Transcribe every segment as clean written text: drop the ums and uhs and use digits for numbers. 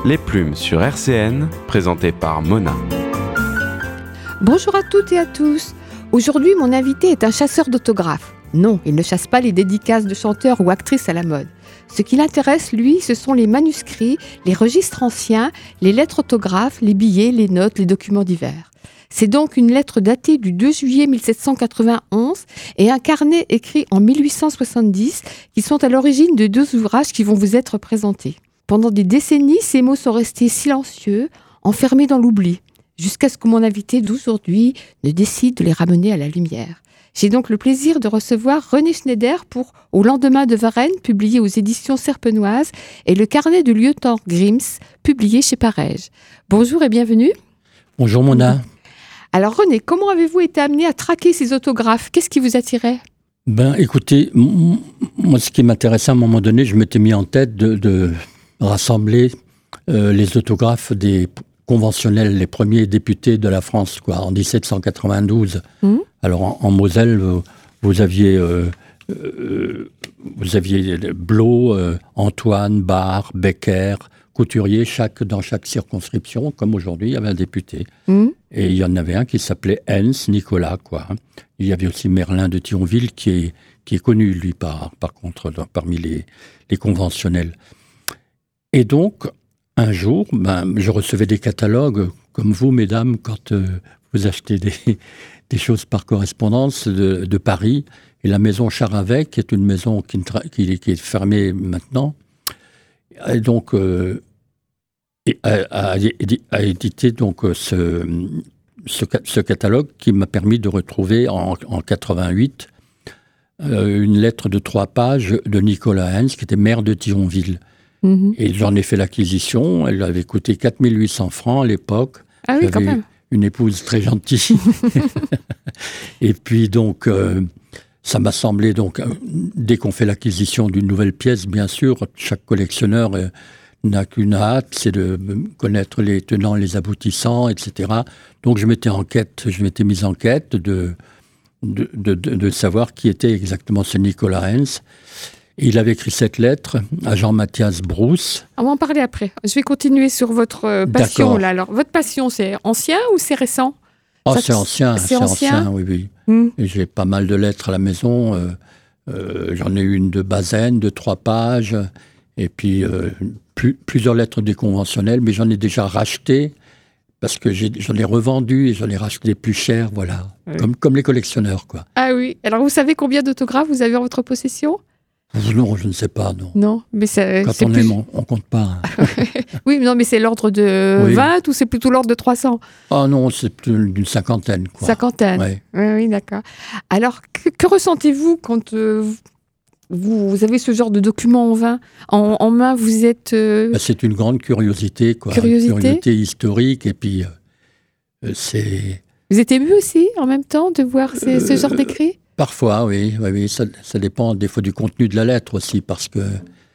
Les plumes sur RCN, présenté par Mona. Bonjour à toutes et à tous. Aujourd'hui, mon invité est un chasseur d'autographes. Non, il ne chasse pas les dédicaces de chanteurs ou actrices à la mode. Ce qui l'intéresse, lui, ce sont les manuscrits, les registres anciens, les lettres autographes, les billets, les notes, les documents divers. C'est donc une lettre datée du 2 juillet 1791 et un carnet écrit en 1870 qui sont à l'origine de deux ouvrages qui vont vous être présentés. Pendant des décennies, ces mots sont restés silencieux, enfermés dans l'oubli, jusqu'à ce que mon invité d'aujourd'hui ne décide de les ramener à la lumière. J'ai donc le plaisir de recevoir René Schneider pour Au lendemain de Varennes, publié aux éditions Serpenoise, et le carnet de lieutenant Grims, publié chez Parège. Bonjour et bienvenue. Bonjour Mona. Alors René, comment avez-vous été amené à traquer ces autographes ? Qu'est-ce qui vous attirait ? Écoutez, moi ce qui m'intéressait à un moment donné, je m'étais mis en tête de rassembler les autographes des conventionnels, les premiers députés de la France, en 1792. Alors en Moselle, vous aviez Blot, Antoine, Barre, Becker, Couturier, dans chaque circonscription, comme aujourd'hui, il y avait un député. Et il y en avait un qui s'appelait Hens Nicolas, Il y avait aussi Merlin de Thionville qui est connu, lui, par contre, parmi les conventionnels. Et donc, un jour, je recevais des catalogues, comme vous, mesdames, quand vous achetez des choses par correspondance de Paris. Et la maison Charavet, qui est une maison qui est fermée maintenant, et donc, a édité donc, ce catalogue qui m'a permis de retrouver en 88 une lettre de 3 pages de Nicolas Hens, qui était maire de Thionville. Et j'en ai fait l'acquisition. Elle avait coûté 4 800 francs à l'époque. Ah oui, quand même. Une épouse très gentille. Et puis donc, ça m'a semblé, dès qu'on fait l'acquisition d'une nouvelle pièce, bien sûr, chaque collectionneur n'a qu'une hâte, c'est de connaître les tenants, les aboutissants, etc. Donc je m'étais mis en quête de savoir qui était exactement ce Nicolas Hens. Et il avait écrit cette lettre à Jean-Mathias Brousse. On va en parler après. Je vais continuer sur votre passion. D'accord. Là. Alors, votre passion, c'est ancien ou c'est récent ? C'est ancien, oui. Et j'ai pas mal de lettres à la maison. J'en ai eu une de Bazaine, de 3 pages. Et puis, plusieurs lettres déconventionnelles. Mais j'en ai déjà racheté parce que j'en ai revendu et j'en ai racheté plus cher, voilà. Oui. Comme les collectionneurs, Ah oui. Alors, vous savez combien d'autographes vous avez en votre possession ? Non, je ne sais pas, non. Non, mais quand on aime, on compte pas. Oui, non, mais c'est l'ordre de 20 ou c'est plutôt l'ordre de 300 ? Ah non, c'est plus d'une cinquantaine, Cinquantaine, oui, d'accord. Alors, que ressentez-vous quand vous avez ce genre de document en main, vous êtes... C'est une grande curiosité, Curiosité historique, et puis c'est... Vous êtes ému aussi, en même temps, de voir ce genre d'écrit ? Parfois, oui. Ça dépend des fois du contenu de la lettre aussi, parce que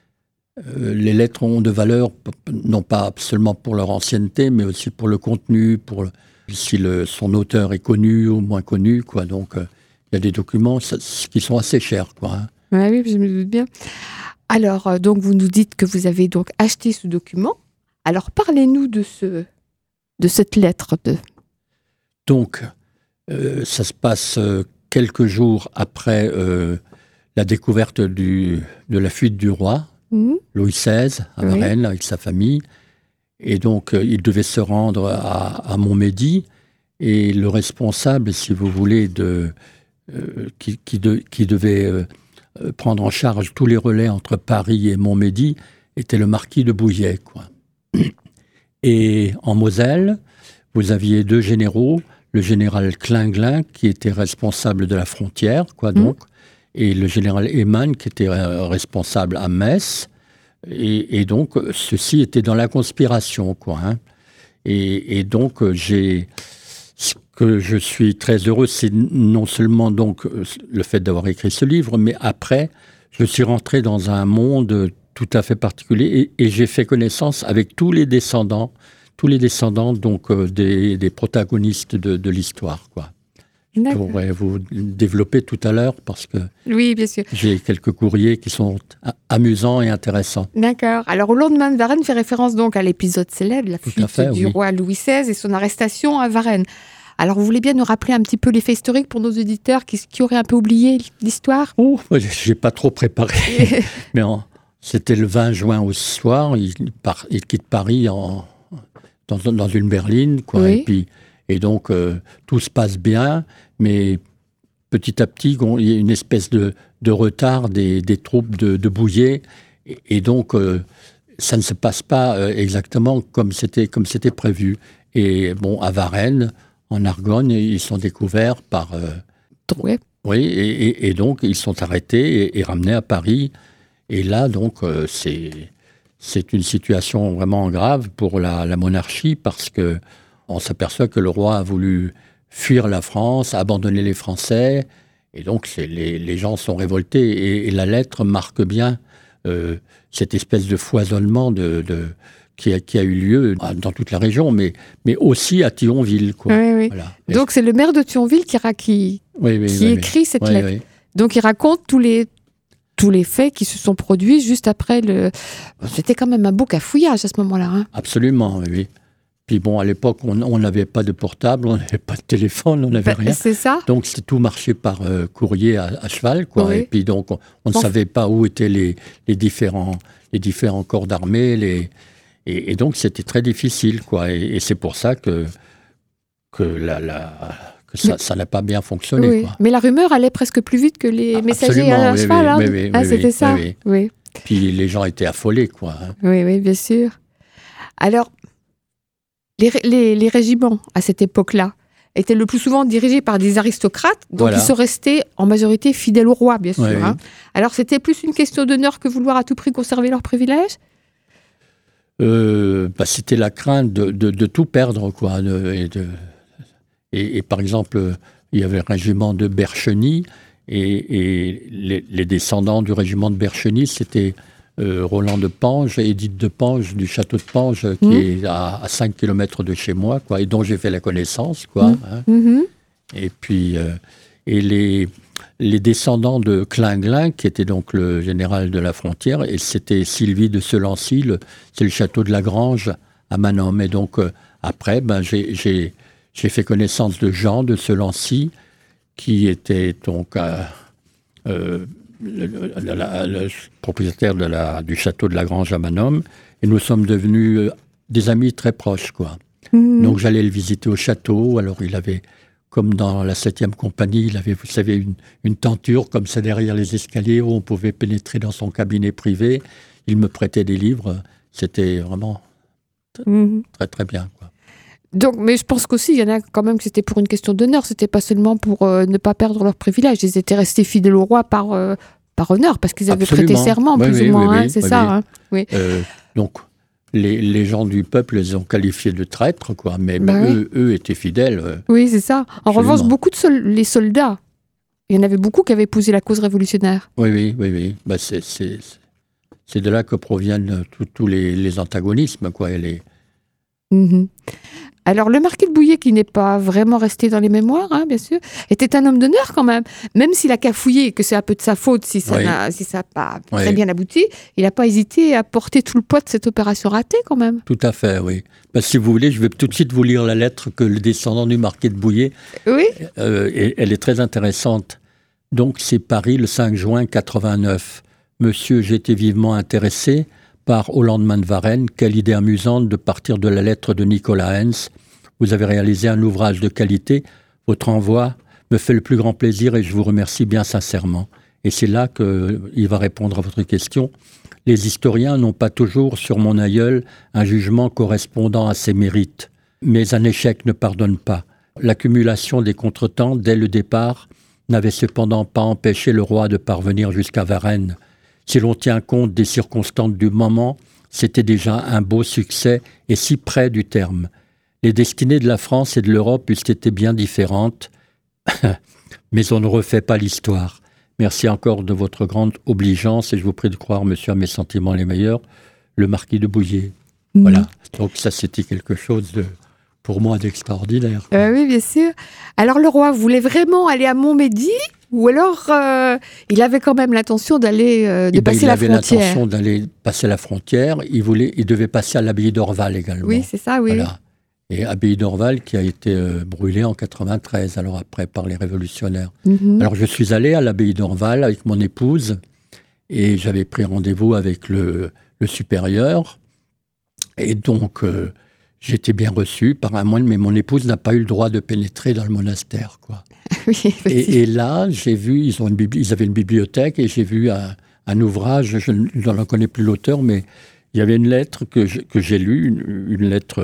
les lettres ont de valeur, non pas seulement pour leur ancienneté, mais aussi pour le contenu, si son auteur est connu ou moins connu, Donc, il y a des documents qui sont assez chers, Oui, je me doute bien. Alors, donc, vous nous dites que vous avez donc acheté ce document. Alors, parlez-nous de cette lettre. Donc, ça se passe... quelques jours après la découverte de la fuite du roi, Louis XVI, à Varennes, avec sa famille. Et donc, il devait se rendre à Montmédy. Et le responsable, si vous voulez, qui devait prendre en charge tous les relais entre Paris et Montmédy, était le marquis de Bouillay, Et en Moselle, vous aviez 2 généraux, le général Klinglin, qui était responsable de la frontière, et le général Eman, qui était responsable à Metz. Et donc, ceux-ci étaient dans la conspiration, Et donc, ce que je suis très heureux, c'est non seulement donc le fait d'avoir écrit ce livre, mais après, je suis rentré dans un monde tout à fait particulier et j'ai fait connaissance avec tous les descendants donc des protagonistes de l'histoire, Je pourrais vous développer tout à l'heure parce que oui, bien sûr. J'ai quelques courriers qui sont amusants et intéressants. D'accord. Alors, au lendemain de Varennes fait référence donc à l'épisode célèbre, la fuite du roi Louis XVI et son arrestation à Varennes. Alors, vous voulez bien nous rappeler un petit peu les faits historiques pour nos auditeurs qui auraient un peu oublié l'histoire ? Oh, j'ai pas trop préparé. Mais c'était le 20 juin au soir. Il quitte Paris dans une berline, quoi. Oui. Et donc, tout se passe bien, mais petit à petit, il y a une espèce de retard des troupes de Bouillé. Et donc, ça ne se passe pas exactement comme c'était prévu. Et bon, à Varennes, en Argonne, ils sont découverts par... Oui. Oui, et donc, ils sont arrêtés et ramenés à Paris. Et là, donc, c'est une situation vraiment grave pour la monarchie parce que on s'aperçoit que le roi a voulu fuir la France, abandonner les Français, et donc les gens sont révoltés. Et la lettre marque bien cette espèce de foisonnement qui a eu lieu dans toute la région, mais aussi à Thionville, quoi. Oui. Voilà. Donc c'est le maire de Thionville qui écrit cette lettre. Oui. Donc il raconte tous les faits qui se sont produits juste après C'était quand même un beau cafouillage à ce moment-là. Hein. Absolument, oui. Puis bon, à l'époque, on n'avait pas de portable, on n'avait pas de téléphone, on n'avait rien. C'est ça. Donc, c'est tout marché par courrier à cheval, quoi. Oui. Et puis donc, on ne savait pas où étaient les différents corps d'armée. Et donc, c'était très difficile, quoi. Et c'est pour ça que ça n'a pas bien fonctionné, oui. Quoi. Mais la rumeur allait presque plus vite que les messagers à cheval. Oui, c'était ça. Oui. Puis les gens étaient affolés, quoi. Oui, bien sûr. Alors, les régiments, à cette époque-là, étaient le plus souvent dirigés par des aristocrates, donc ils sont restés en majorité fidèles au roi, bien sûr. Oui. Hein. Alors, c'était plus une question d'honneur que vouloir à tout prix conserver leurs privilèges ? C'était la crainte de tout perdre, quoi. Et par exemple, il y avait le régiment de Bercheny, et les descendants du régiment de Bercheny, c'était... Roland de Pange, Édith de Pange, du château de Pange, qui est à 5 km de chez moi, quoi, et dont j'ai fait la connaissance, quoi. Hein. Et puis, les descendants de Klinglin, qui était donc le général de la frontière, et c'était Sylvie de Selancy, c'est le château de la Grange à Manom. Et donc, après, j'ai fait connaissance de Jean de Selancy, qui était donc... le propriétaire du château de la Grange à Manom, et nous sommes devenus des amis très proches, quoi. Donc j'allais le visiter au château. Alors il avait, comme dans la 7e compagnie, il avait, vous savez, une tenture comme ça derrière les escaliers où on pouvait pénétrer dans son cabinet privé. Il me prêtait des livres. C'était vraiment très très bien, quoi. Donc, mais je pense qu'aussi, il y en a quand même que c'était pour une question d'honneur. C'était pas seulement pour ne pas perdre leurs privilèges. Ils étaient restés fidèles au roi par honneur, parce qu'ils avaient prêté serment, plus ou moins. Oui, c'est ça. Hein. Oui. Donc, les gens du peuple les ont qualifiés de traîtres, quoi. Mais eux étaient fidèles. Oui, c'est ça. En revanche, beaucoup les soldats, il y en avait beaucoup qui avaient épousé la cause révolutionnaire. Oui. C'est de là que proviennent tous les antagonismes, quoi. Alors, le marquis de Bouillé, qui n'est pas vraiment resté dans les mémoires, hein, bien sûr, était un homme d'honneur quand même. Même s'il a cafouillé et que c'est un peu de sa faute si ça n'a pas très bien abouti, il n'a pas hésité à porter tout le poids de cette opération ratée quand même. Tout à fait, oui. Si vous voulez, je vais tout de suite vous lire la lettre que le descendant du marquis de Bouillé. Oui. Elle est très intéressante. Donc, c'est Paris, le 5 juin 89. Monsieur, j'étais vivement intéressé par Au lendemain de Varennes, quelle idée amusante de partir de la lettre de Nicolas Hens. Vous avez réalisé un ouvrage de qualité. Votre envoi me fait le plus grand plaisir et je vous remercie bien sincèrement. Et c'est là qu'il va répondre à votre question. Les historiens n'ont pas toujours sur mon aïeul un jugement correspondant à ses mérites. Mais un échec ne pardonne pas. L'accumulation des contretemps dès le départ n'avait cependant pas empêché le roi de parvenir jusqu'à Varennes. Si l'on tient compte des circonstances du moment, c'était déjà un beau succès et si près du terme. Les destinées de la France et de l'Europe eussent été bien différentes, mais on ne refait pas l'histoire. Merci encore de votre grande obligeance et je vous prie de croire, monsieur, à mes sentiments les meilleurs, le marquis de Bouillé. Voilà. Donc ça, c'était quelque chose pour moi d'extraordinaire. Oui, bien sûr. Alors le roi voulait vraiment aller à Montmédy ou alors il avait quand même l'intention d'aller passer la frontière? Il avait l'intention d'aller passer la frontière. Il devait passer à l'abbaye d'Orval également. Oui, c'est ça, oui. Voilà. Et abbaye d'Orval qui a été brûlée en 93, alors après par les révolutionnaires. Mm-hmm. Alors je suis allé à l'abbaye d'Orval avec mon épouse et j'avais pris rendez-vous avec le supérieur. Et donc j'étais bien reçu par un moine, mais mon épouse n'a pas eu le droit de pénétrer dans le monastère, quoi. Oui, et là, j'ai vu, ils avaient une bibliothèque et j'ai vu un ouvrage, je n'en connais plus l'auteur, mais il y avait une lettre que j'ai lue, une lettre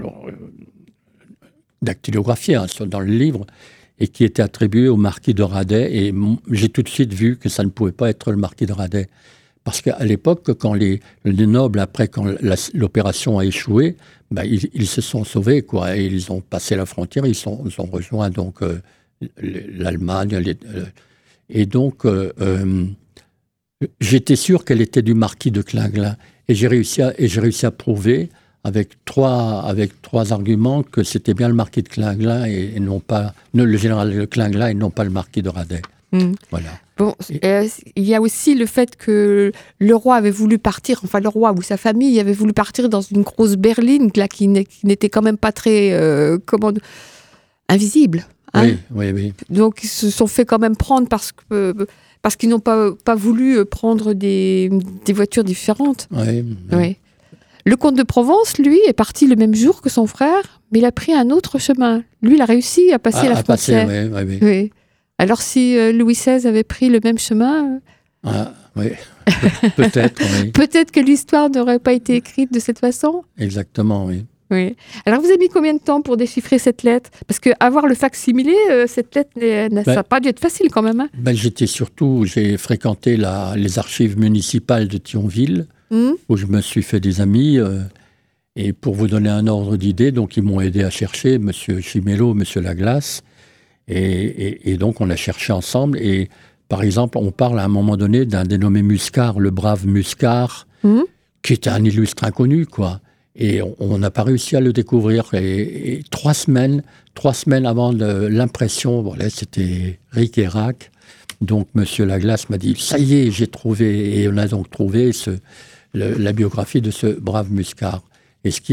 dactylographiée dans le livre, et qui était attribuée au marquis de Radet. Et j'ai tout de suite vu que ça ne pouvait pas être le marquis de Radet. Parce qu'à l'époque, quand les nobles, après, quand l'opération a échoué, ils se sont sauvés, quoi. Et ils ont passé la frontière, ils ont rejoint donc l'Allemagne. Et donc, j'étais sûr qu'elle était du marquis de Klinglin. Et j'ai réussi à prouver avec trois arguments que c'était bien le marquis de Klinglin et non pas le général de Klinglin et non pas le marquis de Radet. Voilà. Bon, il y a aussi le fait que le roi avait voulu partir, enfin le roi ou sa famille avait voulu partir dans une grosse berline là, qui n'était quand même pas très invisible. Hein. Oui. Donc ils se sont fait quand même prendre parce qu'ils n'ont pas voulu prendre des voitures différentes. Oui. Le comte de Provence, lui, est parti le même jour que son frère, mais il a pris un autre chemin. Lui, il a réussi à passer la frontière. Oui. Alors si Louis XVI avait pris le même chemin... oui, peut-être. Oui. Peut-être que l'histoire n'aurait pas été écrite de cette façon. Exactement, oui. Oui. Alors vous avez mis combien de temps pour déchiffrer cette lettre? Parce qu'avoir le fac-similé, cette lettre, ça n'a pas dû être facile quand même. Hein. J'ai fréquenté les archives municipales de Thionville, où je me suis fait des amis. Et pour vous donner un ordre d'idée, donc ils m'ont aidé à chercher, M. Chimello, M. Laglace. Et donc, on a cherché ensemble. Et par exemple, on parle à un moment donné d'un dénommé Muscard, le brave Muscard, qui était un illustre inconnu, quoi. Et on n'a pas réussi à le découvrir. Et 3 semaines avant l'impression, voilà, c'était ric et rac. Donc, M. Laglace m'a dit, ça y est, j'ai trouvé. Et on a donc trouvé la biographie de ce brave Muscard. Et ce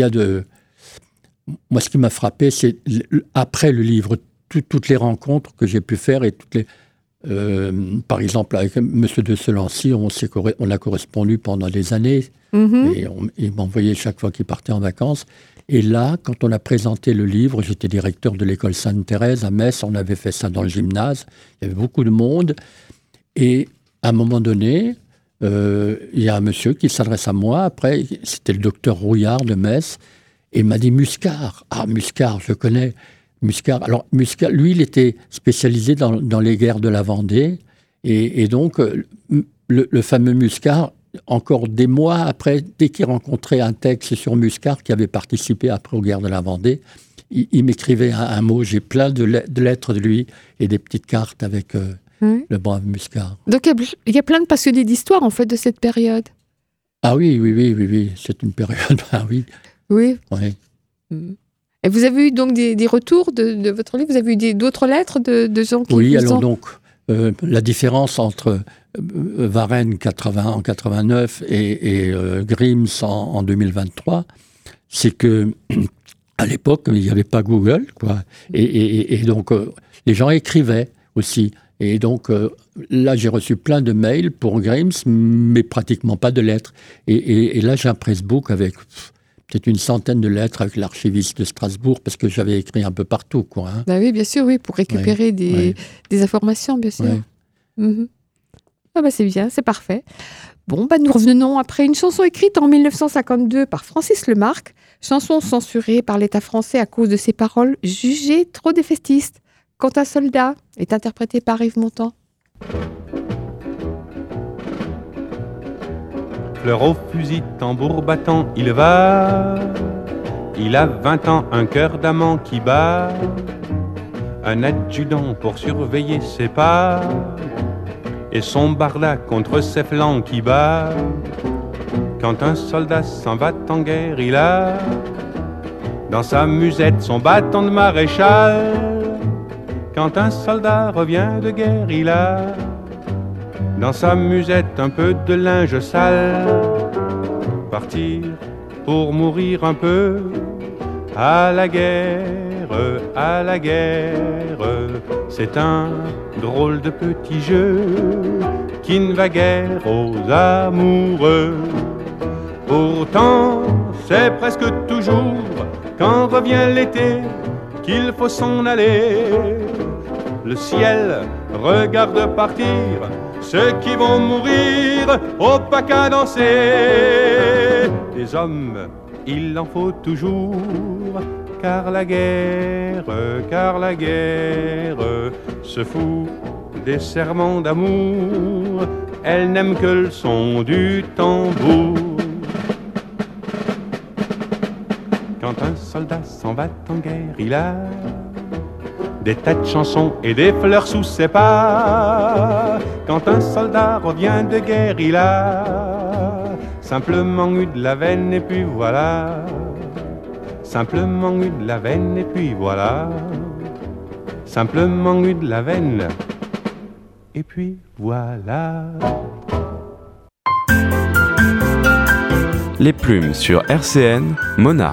qui m'a frappé, c'est après le livre, toutes les rencontres que j'ai pu faire et par exemple avec M. de Selancy, on a correspondu pendant des années et il m'envoyait chaque fois qu'il partait en vacances. Et là, quand on a présenté le livre, j'étais directeur de l'école Sainte-Thérèse à Metz, on avait fait ça dans le gymnase, il y avait beaucoup de monde et à un moment donné, il y a un monsieur qui s'adresse à moi, après c'était le docteur Rouillard de Metz, et il m'a dit Muscard. Ah, Muscard, je connais. Muscard. Alors, Muscard, lui, il était spécialisé dans les guerres de la Vendée. Et donc, le fameux Muscard, encore des mois après, dès qu'il rencontrait un texte sur Muscard qui avait participé après aux guerres de la Vendée, il m'écrivait un mot. J'ai plein de lettres de lui et des petites cartes avec le brave Muscard. Donc, il y a plein de passionnés d'histoire, en fait, de cette période. Ah oui. C'est une période, oui. Oui. Oui. Et vous avez eu donc des retours de votre livre? Vous avez eu d'autres lettres de gens qui Oui, alors donc, la différence entre Varenne en 89 et Grims en 2023, c'est que à l'époque, il n'y avait pas Google, quoi. Et donc, les gens écrivaient aussi. Et donc, là, j'ai reçu plein de mails pour Grims, mais pratiquement pas de lettres. Et là, j'ai un pressbook avec... peut-être une centaine de lettres avec l'archiviste de Strasbourg, parce que j'avais écrit un peu partout, quoi. Hein. Bah oui, bien sûr, oui, pour récupérer des informations, bien sûr. Ah c'est bien, c'est parfait. Bon, nous revenons après une chanson écrite en 1952 par Francis Lemarque, chanson censurée par l'État français à cause de ses paroles jugées trop défaitistes. Quand un soldat est interprété par Yves Montand. Fleur au fusil, tambour battant, il va. Il a 20 ans, un cœur d'amant qui bat. Un adjudant pour surveiller ses pas. Et son barda contre ses flancs qui bat. Quand un soldat s'en va en guerre, il a dans sa musette son bâton de maréchal. Quand un soldat revient de guerre, il a dans sa musette un peu de linge sale. Partir pour mourir un peu à la guerre, c'est un drôle de petit jeu qui ne va guère aux amoureux. Pourtant, c'est presque toujours quand revient l'été qu'il faut s'en aller. Le ciel regarde partir ceux qui vont mourir au pas qu'à danser. Des hommes, il en faut toujours, car la guerre se fout des serments d'amour. Elle n'aime que le son du tambour. Quand un soldat s'en va en guerre, il a des tas de chansons et des fleurs sous ses pas. Quand un soldat revient de guerre, il a simplement eu de la veine et puis voilà. Simplement eu de la veine et puis voilà. Simplement eu de la veine et puis voilà. Les plumes sur RCN, Mona.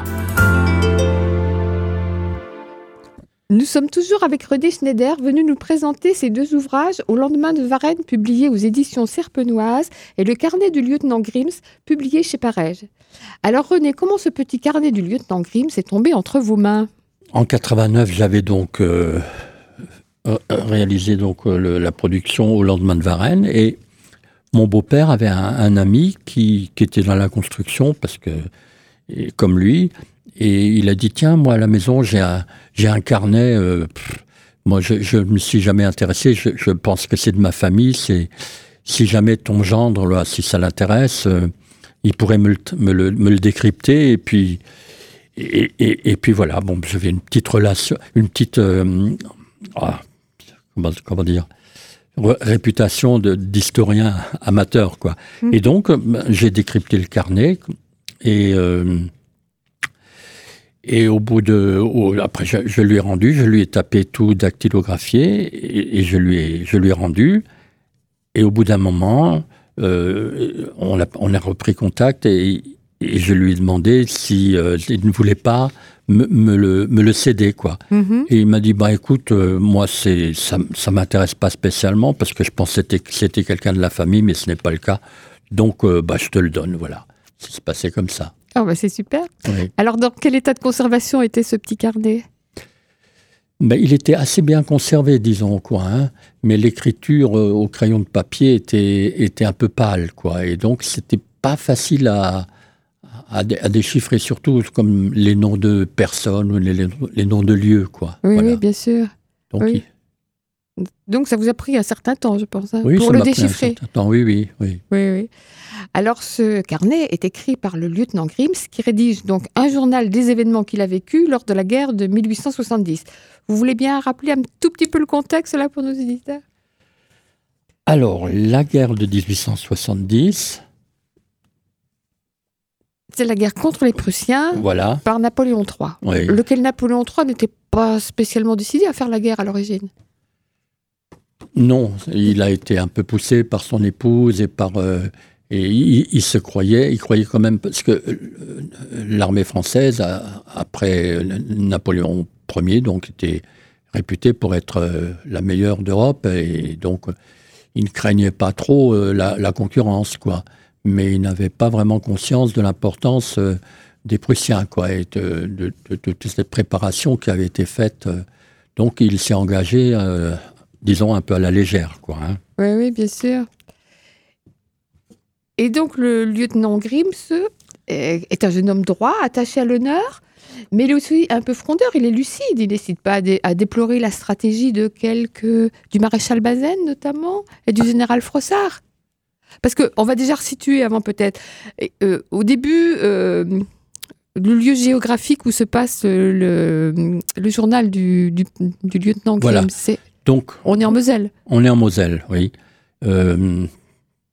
Nous sommes toujours avec René Schneider, venu nous présenter ses deux ouvrages Au lendemain de Varennes, publiés aux éditions Serpenoise, et Le carnet du lieutenant Grims, publié chez Parège. Alors René, comment ce petit carnet du lieutenant Grims est tombé entre vos mains ? En 89, j'avais donc réalisé la production Au lendemain de Varennes, et mon beau-père avait un ami qui était dans la construction, parce que, comme lui, et il a dit, tiens, moi à la maison, j'ai un carnet, moi je me suis jamais intéressé, je pense que c'est de ma famille, si jamais ton gendre, là, si ça l'intéresse, il pourrait me le décrypter, et puis voilà, bon, j'avais une petite relation, une petite, comment dire, réputation d'historien amateur, quoi. Et donc, j'ai décrypté le carnet, et au bout après, je lui ai rendu, je lui ai tapé tout dactylographié, et je lui ai rendu. Et au bout d'un moment, on a repris contact, et je lui ai demandé s'il ne voulait pas me le céder, quoi. Et il m'a dit, écoute, moi, ça m'intéresse pas spécialement, parce que je pensais que c'était quelqu'un de la famille, mais ce n'est pas le cas. Donc, je te le donne, voilà. Ça se passait comme ça. Oh, c'est super. Oui. Alors, dans quel état de conservation était ce petit carnet ? Il était assez bien conservé, disons, quoi, hein. Mais l'écriture au crayon de papier était un peu pâle, quoi. Et donc, c'était pas facile à déchiffrer, surtout comme les noms de personnes ou les noms de lieux, quoi. Oui, voilà. oui, bien sûr. Donc, oui. Donc, ça vous a pris un certain temps, je pense, hein, oui, pour ça le m'a pris déchiffrer. un certain temps, oui. Oui. Alors, ce carnet est écrit par le lieutenant Grims, qui rédige donc un journal des événements qu'il a vécus lors de la guerre de 1870. Vous voulez bien rappeler un tout petit peu le contexte, là, pour nos éditeurs ? Alors, la guerre de 1870... C'est la guerre contre les Prussiens, voilà, par Napoléon III. Oui. Lequel Napoléon III n'était pas spécialement décidé à faire la guerre à l'origine. Non, il a été un peu poussé par son épouse et et il croyait quand même, parce que l'armée française, après Napoléon Ier, donc, était réputée pour être la meilleure d'Europe, et donc il ne craignait pas trop la concurrence, quoi. Mais il n'avait pas vraiment conscience de l'importance des Prussiens, quoi, et de toute cette préparation qui avait été faite. Donc il s'est engagé, disons, un peu à la légère, quoi, hein. Oui, bien sûr. Et donc, le lieutenant Grims est un jeune homme droit, attaché à l'honneur, mais il est aussi un peu frondeur, il est lucide, il n'hésite pas à déplorer la stratégie du maréchal Bazaine, notamment, et du général Frossard. Parce qu'on va déjà resituer avant, peut-être. Au début, le lieu géographique où se passe le journal du lieutenant Grimm, voilà. Donc, on est en Moselle. On est en Moselle, oui.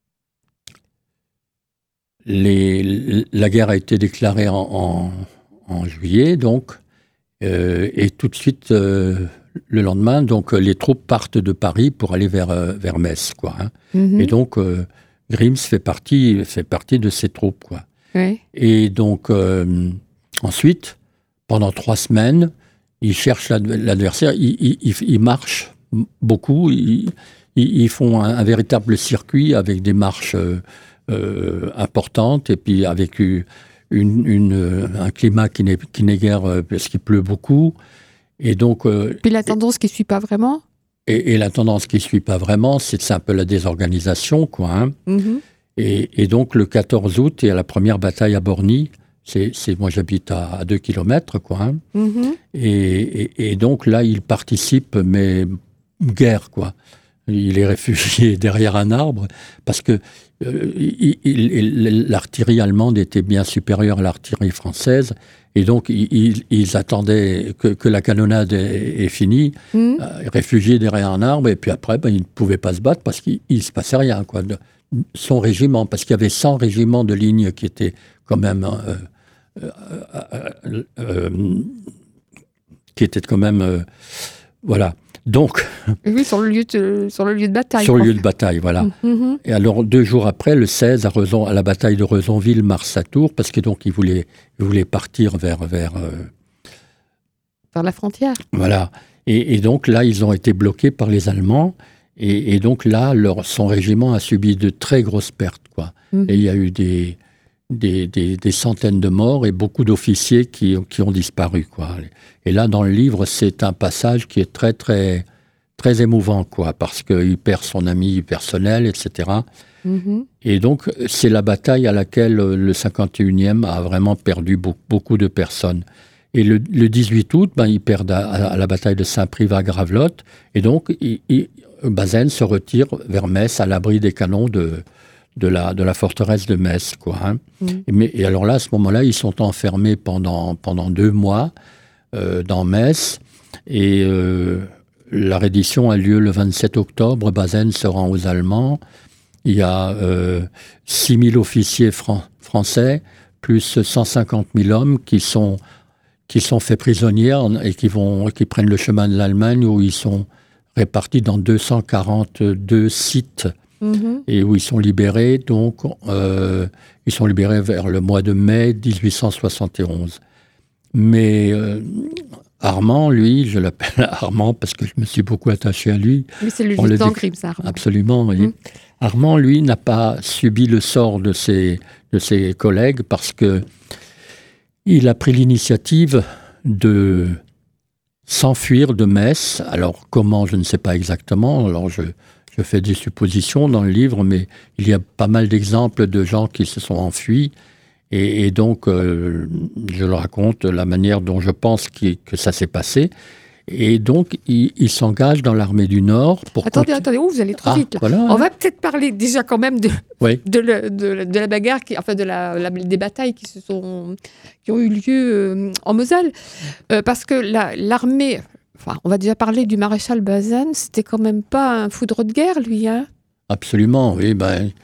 La guerre a été déclarée en en juillet, donc. Et tout de suite, le lendemain, donc, les troupes partent de Paris pour aller vers Metz, quoi. Hein. Et donc, Grims fait partie de ces troupes, quoi. Oui. Et donc, ensuite, pendant 3 semaines, ils cherchent l'adversaire, ils marchent beaucoup, ils font un véritable circuit avec des marches importantes, et puis avec un climat qui n'est guère, parce qu'il pleut beaucoup. Et donc, puis la tendance qui ne suit pas vraiment. Et la tendance qui ne suit pas vraiment, c'est un peu la désorganisation, quoi. Hein. Et donc, le 14 août, il y a la première bataille à Borny. Moi, j'habite à 2 kilomètres, quoi. Hein. Et donc, là, il participe, mais guère, quoi. Il est réfugié derrière un arbre, parce que l'artillerie allemande était bien supérieure à l'artillerie française, et donc ils attendaient que la canonnade est finie, réfugiés derrière un arbre, et puis après, ils ne pouvaient pas se battre parce qu'il ne se passait rien, quoi. Son régiment, parce qu'il y avait 100 régiments de ligne qui étaient quand même... voilà. Donc, oui, sur le lieu de bataille. Sur le lieu de bataille, voilà. Et alors, 2 jours après, le 16, à la bataille de Rezonville-Mars-Satour, parce que donc ils voulaient partir vers la frontière. Voilà. Et donc là, ils ont été bloqués par les Allemands. Et donc là, son régiment a subi de très grosses pertes, quoi. Et il y a eu des centaines de morts et beaucoup d'officiers qui ont disparu, quoi. Et là, dans le livre, c'est un passage qui est très, très, très émouvant, quoi, parce qu'il perd son ami personnel, etc. Et donc, c'est la bataille à laquelle le 51e a vraiment perdu beaucoup de personnes. Et le 18 août, ils perdent à la bataille de Saint-Privat-Gravelotte, et donc, Bazaine se retire vers Metz, à l'abri des canons de la forteresse de Metz, quoi. Hein. Et alors là, à ce moment-là, ils sont enfermés pendant 2 mois dans Metz. Et la reddition a lieu le 27 octobre. Bazaine se rend aux Allemands. Il y a 6 000 officiers français, plus 150 000 hommes qui sont faits prisonniers et qui prennent le chemin de l'Allemagne, où ils sont répartis dans 242 sites. Et où ils sont libérés, donc ils sont libérés vers le mois de mai 1871. Mais Armand, lui, je l'appelle Armand parce que je me suis beaucoup attaché à lui. Mais c'est le lieutenant Grims, Armand. Absolument, oui. Armand, lui, n'a pas subi le sort de ses collègues parce que il a pris l'initiative de s'enfuir de Metz. Alors, comment, je ne sais pas exactement. Alors, je fais des suppositions dans le livre, mais il y a pas mal d'exemples de gens qui se sont enfuis. Et donc, je le raconte la manière dont je pense que ça s'est passé. Et donc, il s'engage dans l'armée du Nord pour... Attendez, vous allez trop vite, là. Voilà, on va peut-être parler déjà quand même de la bagarre, des batailles qui ont eu lieu en Moselle. Parce que l'armée... Enfin, on va déjà parler du maréchal Bazaine, c'était quand même pas un foudre de guerre, lui, hein ? Absolument, oui.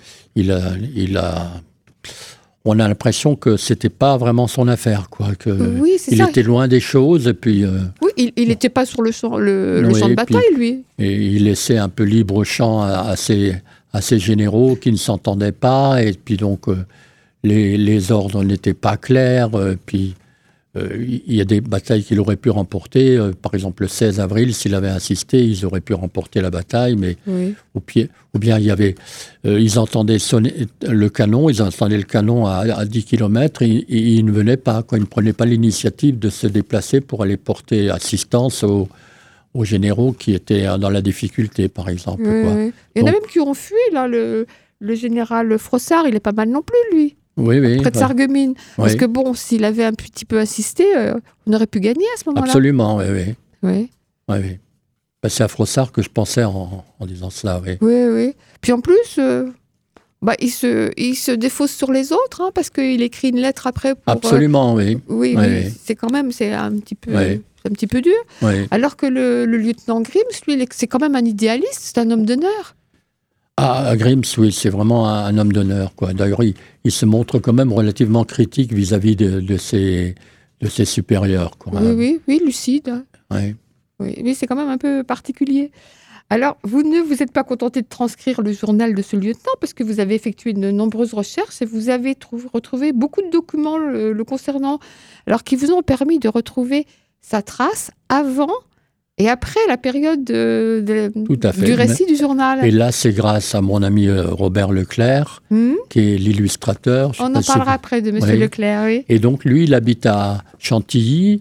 On a l'impression que c'était pas vraiment son affaire, quoi. Il était loin des choses, et puis... oui, il n'était pas sur le champ de bataille, lui. Et il laissait un peu libre champ à ses généraux qui ne s'entendaient pas, et puis donc les ordres n'étaient pas clairs, puis... il y a des batailles qu'il aurait pu remporter. Par exemple, le 16 avril, s'il avait insisté, ils auraient pu remporter la bataille. Mais ou bien il y avait, ils entendaient sonner le canon. Ils entendaient le canon à 10 km et ils ne venaient pas. Ils ne prenaient pas l'initiative de se déplacer pour aller porter assistance aux généraux qui étaient dans la difficulté, par exemple. Il y en a même qui ont fui. Là, le général Frossard, il est pas mal non plus, lui. Près de Sarreguemines. Parce que bon, s'il avait un petit peu insisté, on aurait pu gagner à ce moment-là. Absolument, oui. C'est à Frossard que je pensais en disant cela, oui. Oui. Puis en plus, il se défausse sur les autres, hein, parce qu'il écrit une lettre après pour... Absolument, oui. Oui. C'est quand même, c'est un petit peu... C'est un petit peu dur. Alors que le lieutenant Grims, lui, c'est quand même un idéaliste, c'est un homme d'honneur. Grims, oui, c'est vraiment un homme d'honneur, quoi. D'ailleurs, il se montre quand même relativement critique vis-à-vis de ses supérieurs. Quoi. Oui, lucide. Ouais. Oui, c'est quand même un peu particulier. Alors, vous ne vous êtes pas contenté de transcrire le journal de ce lieutenant parce que vous avez effectué de nombreuses recherches et vous avez retrouvé beaucoup de documents le concernant, alors qui vous ont permis de retrouver sa trace avant et après la période du récit du journal. Et là, c'est grâce à mon ami Robert Leclerc, qui est l'illustrateur. On en parlera après de Monsieur Leclerc, oui. Et donc, lui, il habite à Chantilly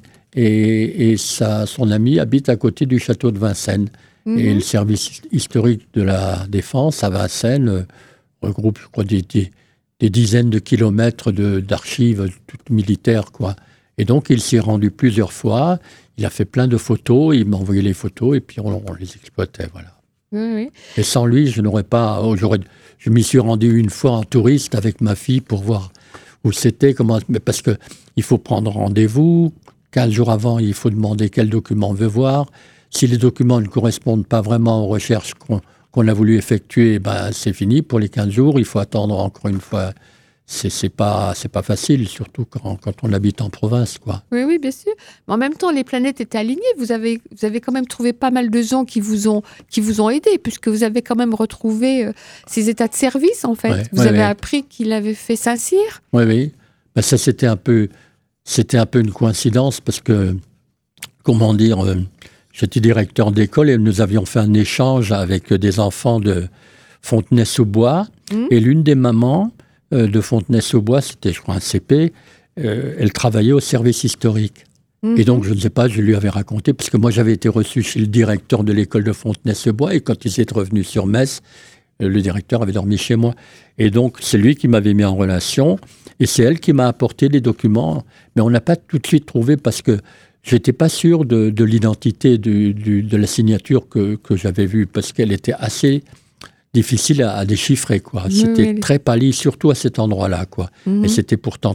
et son ami habite à côté du château de Vincennes. Et le service historique de la Défense à Vincennes regroupe, je crois, des dizaines de kilomètres d'archives toutes militaires, quoi. Et donc, il s'y est rendu plusieurs fois. Il a fait plein de photos. Il m'a envoyé les photos et puis on les exploitait, voilà. Oui. Et sans lui, je n'aurais pas... Je m'y suis rendu une fois en touriste avec ma fille pour voir où c'était, parce qu'il faut prendre rendez-vous. 15 jours avant, il faut demander quel document on veut voir. Si les documents ne correspondent pas vraiment aux recherches qu'on a voulu effectuer, c'est fini pour les 15 jours. Il faut attendre encore une fois. C'est pas facile, surtout quand on habite en province, quoi. Oui, bien sûr. Mais en même temps, les planètes étaient alignées. Vous avez quand même trouvé pas mal de gens qui vous ont aidés, puisque vous avez quand même retrouvé ses états de service, en fait. Vous avez appris qu'il avait fait Saint-Cyr. Oui. Ça, c'était un peu une coïncidence, parce que, comment dire... J'étais directeur d'école et nous avions fait un échange avec des enfants de Fontenay-sous-Bois. Et l'une des mamans de Fontenay-sous-Bois, c'était, je crois, un CP, elle travaillait au service historique. Et donc, je ne sais pas, je lui avais raconté, parce que moi, j'avais été reçu chez le directeur de l'école de Fontenay-sous-Bois, et quand ils étaient revenus sur Metz, le directeur avait dormi chez moi. Et donc, c'est lui qui m'avait mis en relation, et c'est elle qui m'a apporté les documents. Mais on n'a pas tout de suite trouvé, parce que j'étais pas sûr de l'identité de la signature que j'avais vue, parce qu'elle était assez difficile à déchiffrer, quoi. C'était très pâli, surtout à cet endroit-là, quoi. Et c'était pourtant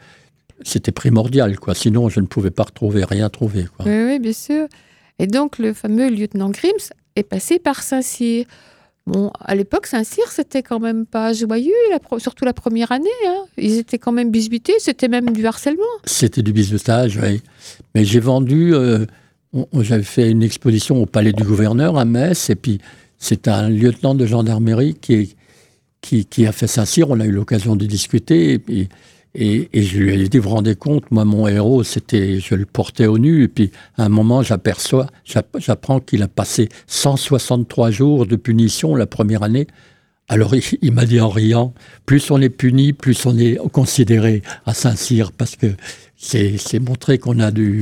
c'était primordial, quoi. Sinon, je ne pouvais pas rien trouver, quoi. Oui, bien sûr. Et donc, le fameux lieutenant Grims est passé par Saint-Cyr. Bon, à l'époque, Saint-Cyr, c'était quand même pas joyeux, surtout la première année. Hein. Ils étaient quand même bisbutés, c'était même du harcèlement. C'était du bisbutage, oui. Mais j'ai vendu... j'avais fait une exposition au Palais du Gouverneur à Metz, et puis c'est un lieutenant de gendarmerie qui a fait Saint-Cyr. On a eu l'occasion de discuter, et je lui ai dit, vous vous rendez compte, moi, mon héros, je le portais au nu, et puis à un moment, j'apprends qu'il a passé 163 jours de punition la première année. Alors, il m'a dit en riant, plus on est puni, plus on est considéré à Saint-Cyr, parce que c'est montrer qu'on a de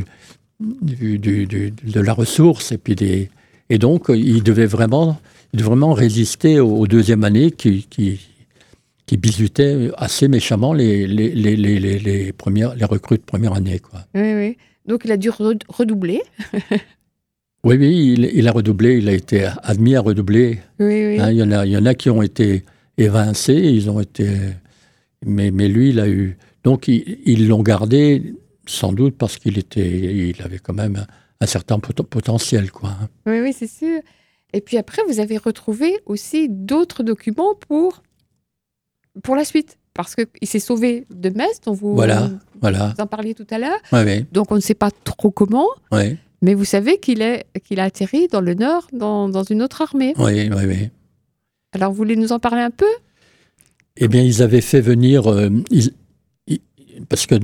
la ressource, et donc, il devait vraiment résister aux deuxième année qui bisutaient assez méchamment les recrues de première année, quoi. Oui. Donc, il a dû redoubler. Oui, il a redoublé, il a été admis à redoubler. Oui. Hein, il y en a qui ont été évincés, mais lui, il a eu... Donc, ils l'ont gardé, sans doute, parce qu'il avait quand même un certain potentiel, quoi. Oui, c'est sûr. Et puis après, vous avez retrouvé aussi d'autres documents pour la suite, parce qu'il s'est sauvé de Metz, dont vous en parliez tout à l'heure. Oui. Donc on ne sait pas trop comment, mais vous savez qu'il a atterri dans le Nord, dans une autre armée. Oui. Alors vous voulez nous en parler un peu ? Eh bien, ils avaient fait venir... parce que,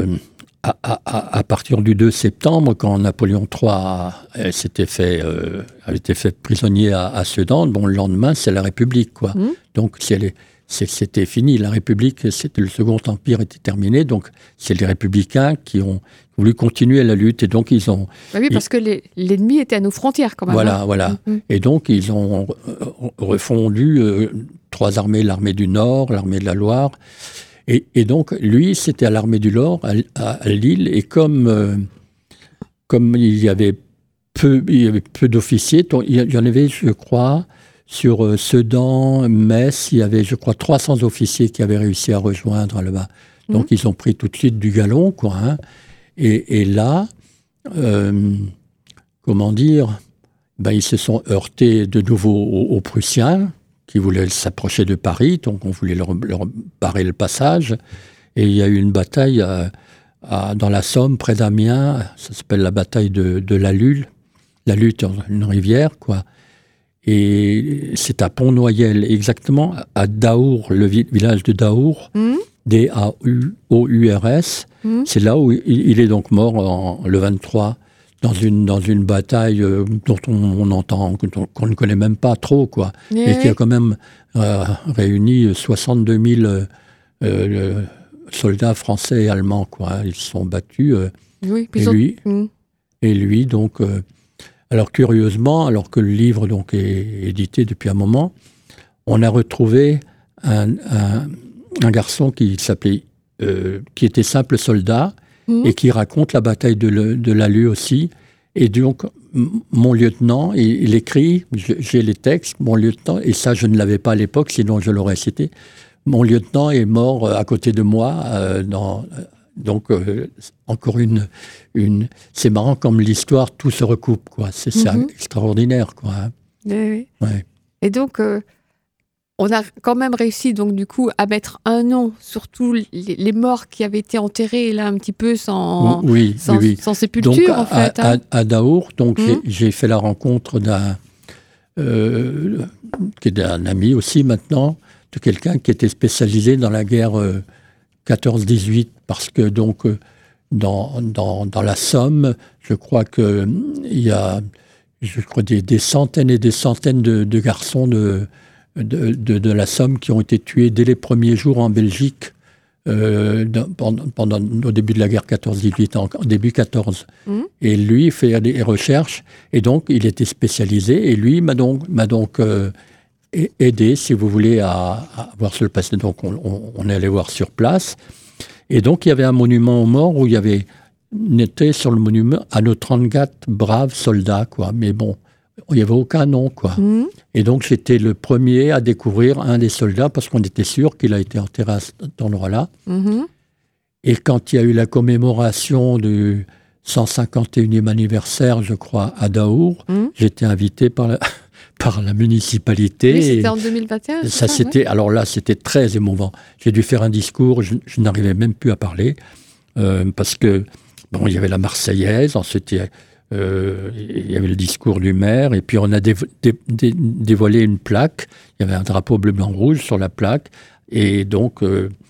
à partir du 2 septembre, quand Napoléon III avait été fait prisonnier à Sedan, le lendemain, c'est la République, quoi. Donc, c'était fini. La République, le Second Empire était terminé. Donc, c'est les républicains qui ont voulu continuer la lutte. Et donc, ils ont... parce que l'ennemi était à nos frontières, quand même. Voilà. Et donc, ils ont refondu 3 armées, l'armée du Nord, l'armée de la Loire. Et donc, lui, c'était à l'armée du Nord, à Lille. Et comme il y avait peu d'officiers, il y en avait, je crois... Sur Sedan, Metz, il y avait, je crois, 300 officiers qui avaient réussi à rejoindre là-bas. Donc, ils ont pris tout de suite du galon, quoi. Hein. Et là, comment dire, ils se sont heurtés de nouveau aux Prussiens, qui voulaient s'approcher de Paris, donc on voulait leur barrer le passage. Et il y a eu une bataille dans la Somme, près d'Amiens. Ça s'appelle la bataille de la Lule. La Lule est une rivière, quoi. Et c'est à Pont-Noyel, exactement, à Daours, le village de Daours, D-A-U-O-U-R-S. C'est là où il est donc mort le 23, dans une bataille dont on entend, qu'on ne connaît même pas trop, quoi. Et qui a quand même réuni 62 000 soldats français et allemands, quoi. Ils se sont battus. Et lui, donc... alors curieusement, alors que le livre donc est édité depuis un moment, on a retrouvé un garçon qui était simple soldat et qui raconte la bataille de la Lue aussi. Et donc mon lieutenant, il écrit, j'ai les textes, mon lieutenant, et ça je ne l'avais pas à l'époque, sinon je l'aurais cité. Mon lieutenant est mort à côté de moi donc, encore une... C'est marrant comme l'histoire, tout se recoupe, quoi. C'est extraordinaire, quoi. Hein. Oui. Ouais. Et donc, on a quand même réussi, donc, du coup, à mettre un nom sur tous les morts qui avaient été enterrés, là, un petit peu sans sépulture, donc, en fait. À Daours, donc, j'ai fait la rencontre qui est d'un ami aussi, maintenant, de quelqu'un qui était spécialisé dans la guerre 14-18, parce que donc dans la Somme, je crois qu'il y a des centaines et des centaines de garçons de la Somme qui ont été tués dès les premiers jours en Belgique au début de la guerre 14-18, en début 14. Et lui fait des recherches, et donc il était spécialisé, et lui m'a donc aidé, si vous voulez, à voir sur le passé. Donc on est allé voir sur place. Et donc, il y avait un monument aux morts où il y avait noté sur le monument à nos 34 braves soldats, quoi. Mais bon, il n'y avait aucun nom, quoi. Et donc, j'étais le premier à découvrir un des soldats parce qu'on était sûr qu'il a été enterré à cet endroit-là. Et quand il y a eu la commémoration du 151e anniversaire, je crois, à Daours, j'étais invité par la municipalité. Oui, c'était en 2021. Alors là, c'était très émouvant. J'ai dû faire un discours, je n'arrivais même plus à parler, parce que, bon, il y avait la Marseillaise, ensuite il y avait le discours du maire, et puis on a dévoilé une plaque. Il y avait un drapeau bleu, blanc, rouge sur la plaque, et donc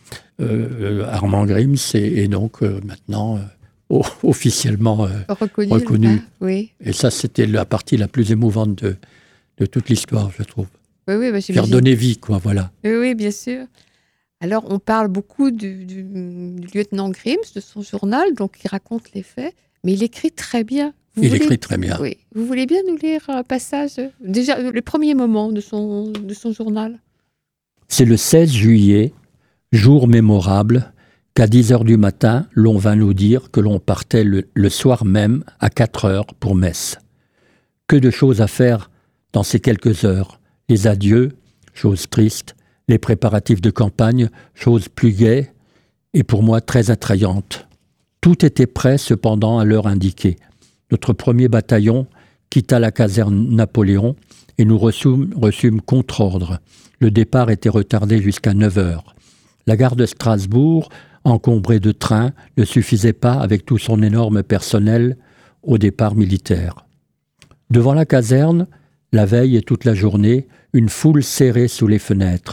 Armand Grims est donc maintenant officiellement reconnu. Oui. Et ça, c'était la partie la plus émouvante de toute l'histoire, je trouve. Oui, faire donner vie, quoi, voilà. Oui, bien sûr. Alors, on parle beaucoup du lieutenant Grims, de son journal, donc il raconte les faits, mais il écrit très bien. Il écrit très bien. Oui. Vous voulez bien nous lire un passage, déjà le premier moment de son journal? C'est le 16 juillet, jour mémorable, qu'à 10h du matin, l'on vint nous dire que l'on partait le soir même à 4h pour Metz. Que de choses à faire dans ces quelques heures. Les adieux, chose triste, les préparatifs de campagne, chose plus gaie et pour moi très attrayante. Tout était prêt cependant à l'heure indiquée. Notre premier bataillon quitta la caserne Napoléon et nous reçûmes contre ordre. Le départ était retardé jusqu'à 9h. La gare de Strasbourg, encombrée de trains, ne suffisait pas avec tout son énorme personnel au départ militaire. Devant la caserne, la veille et toute la journée, une foule serrée sous les fenêtres.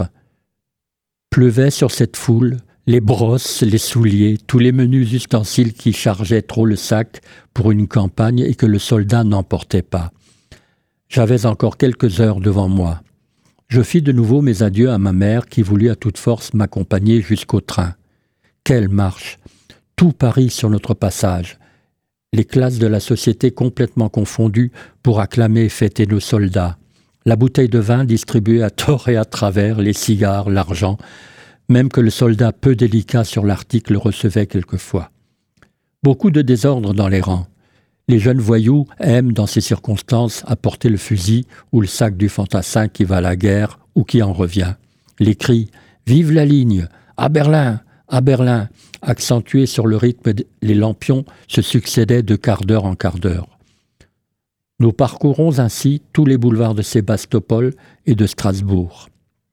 Pleuvait sur cette foule les brosses, les souliers, tous les menus ustensiles qui chargeaient trop le sac pour une campagne et que le soldat n'emportait pas. J'avais encore quelques heures devant moi. Je fis de nouveau mes adieux à ma mère qui voulut à toute force m'accompagner jusqu'au train. Quelle marche! Tout Paris sur notre passage. Les classes de la société complètement confondues pour acclamer et fêter nos soldats. La bouteille de vin distribuée à tort et à travers, les cigares, l'argent, même que le soldat peu délicat sur l'article recevait quelquefois. Beaucoup de désordre dans les rangs. Les jeunes voyous aiment, dans ces circonstances, apporter le fusil ou le sac du fantassin qui va à la guerre ou qui en revient. Les cris « Vive la ligne !»« À Berlin !»« À Berlin !» accentués sur le rythme les lampions se succédaient de quart d'heure en quart d'heure. Nous parcourons ainsi tous les boulevards de Sébastopol et de Strasbourg.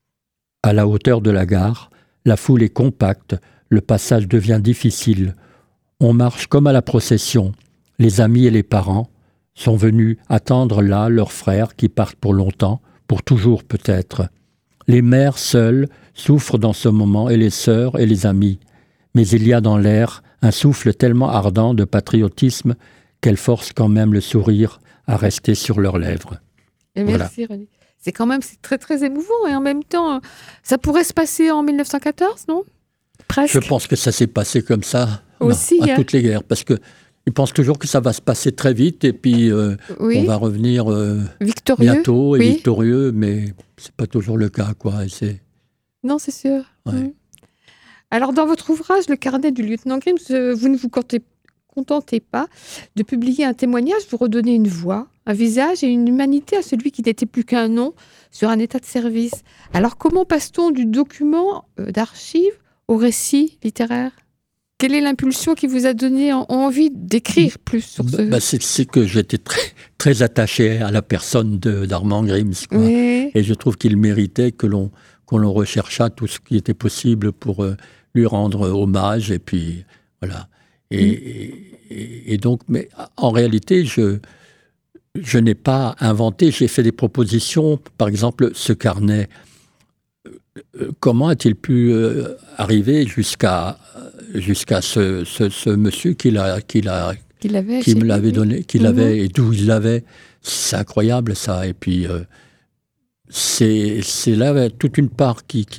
À la hauteur de la gare, la foule est compacte, le passage devient difficile. On marche comme à la procession. Les amis et les parents sont venus attendre là leurs frères qui partent pour longtemps, pour toujours peut-être. Les mères seules souffrent dans ce moment, et les sœurs et les amis. Mais il y a dans l'air un souffle tellement ardent de patriotisme qu'elle force quand même le sourire à rester sur leurs lèvres. Et merci René. C'est très très émouvant et en même temps, ça pourrait se passer en 1914, non ? Presque. Je pense que ça s'est passé comme ça aussi, à toutes les guerres, parce que ils pensent toujours que ça va se passer très vite et puis on va revenir victorieux, bientôt et victorieux, mais c'est pas toujours le cas, quoi. Non, c'est sûr. Ouais. Alors, dans votre ouvrage, Le carnet du lieutenant Grimm, vous ne vous contentez pas de publier un témoignage, vous redonnez une voix, un visage et une humanité à celui qui n'était plus qu'un nom sur un état de service. Alors, comment passe-t-on du document d'archives au récit littéraire ? Quelle est l'impulsion qui vous a donné envie d'écrire plus sur ce... C'est que j'étais très, très attaché à la personne d'Armand Grims, quoi. Oui. Et je trouve qu'il méritait qu'on l'on recherchât tout ce qui était possible pour lui rendre hommage. Et puis, voilà. Et donc, mais en réalité, je n'ai pas inventé, j'ai fait des propositions. Par exemple, ce carnet, comment a-t-il pu arriver jusqu'à ce monsieur qui me l'avait donné, qu'il avait et d'où il l'avait. C'est incroyable, ça. Et puis, c'est là toute une part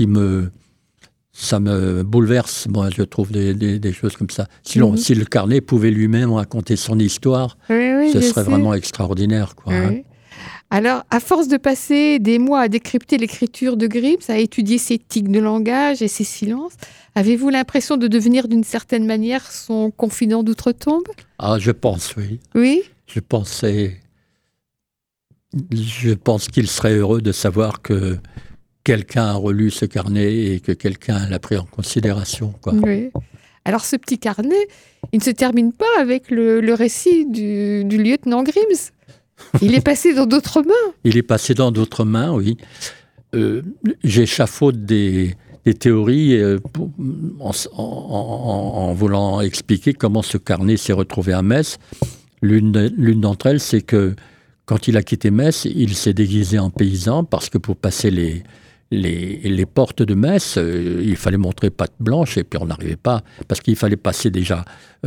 ça me bouleverse, moi, je trouve, des choses comme ça. Si le carnet pouvait lui-même raconter son histoire, ce serait vraiment extraordinaire, quoi. Oui. Alors, à force de passer des mois à décrypter l'écriture de Grimm, à étudier ses tics de langage et ses silences, avez-vous l'impression de devenir d'une certaine manière son confident d'outre-tombe ? Ah, je pense, oui. Oui ? Je pense qu'il serait heureux de savoir que quelqu'un a relu ce carnet et que quelqu'un l'a pris en considération, quoi. Oui. Alors, ce petit carnet, il ne se termine pas avec le récit du lieutenant Grimm. Il est passé dans d'autres mains. Il est passé dans d'autres mains, oui. J'échafaude des théories en voulant expliquer comment ce carnet s'est retrouvé à Metz. L'une d'entre elles, c'est que quand il a quitté Metz, il s'est déguisé en paysan parce que pour passer les portes de Metz, il fallait montrer patte blanche et puis on n'arrivait pas parce qu'il fallait passer déjà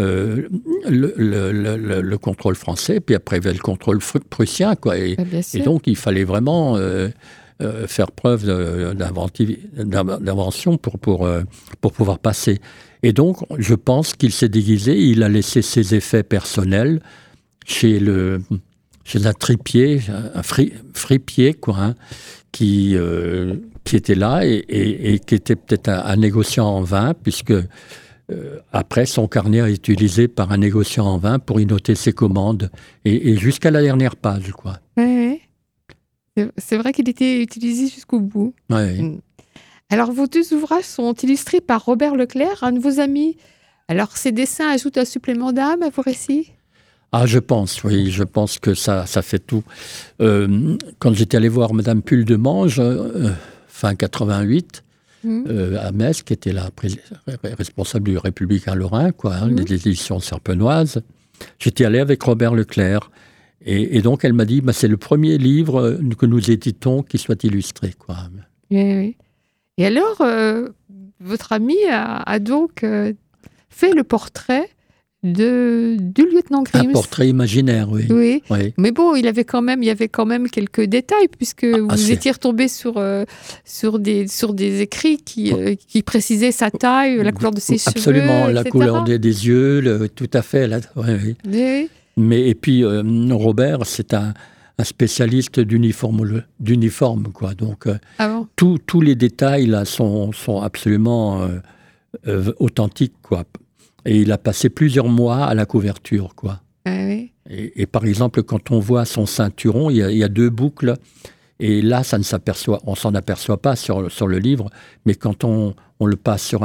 le contrôle français, puis après il y avait le contrôle prussien, quoi. Et donc il fallait vraiment faire preuve d'invention pour pouvoir passer. Et donc je pense qu'il s'est déguisé, il a laissé ses effets personnels chez un tripier, un fripier, quoi, hein, qui était là et qui était peut-être un négociant en vin, puisque après, son carnet est utilisé par un négociant en vin pour y noter ses commandes, et jusqu'à la dernière page, quoi. Oui. C'est vrai qu'il était utilisé jusqu'au bout. Oui. Alors, vos deux ouvrages sont illustrés par Robert Leclerc, un de vos amis. Alors, ces dessins ajoutent un supplément d'âme à vos récits ? Ah, je pense, oui, je pense que ça fait tout. Quand j'étais allé voir Madame Puldemange, fin 88, à Metz, qui était la responsable du Républicain Lorrain, quoi, hein, des éditions Serpenoises, j'étais allé avec Robert Leclerc. Et donc, elle m'a dit, c'est le premier livre que nous éditons qui soit illustré, quoi. Oui. Et alors, votre ami a donc fait le portrait du lieutenant Grimm. Un portrait imaginaire, oui. Oui. Mais bon, il y avait quand même quelques détails, puisque vous étiez retombé sur des écrits qui précisaient sa taille, la couleur de ses cheveux, absolument, la etc. couleur des yeux, tout à fait. Oui. Mais et puis Robert, c'est un spécialiste d'uniforme, quoi. Donc tous les détails là sont absolument authentiques, quoi. Et il a passé plusieurs mois à la couverture, quoi. Oui. Et par exemple, quand on voit son ceinturon, il y a 2 boucles. Et là, on s'en aperçoit pas sur le livre. Mais quand on on le passe sur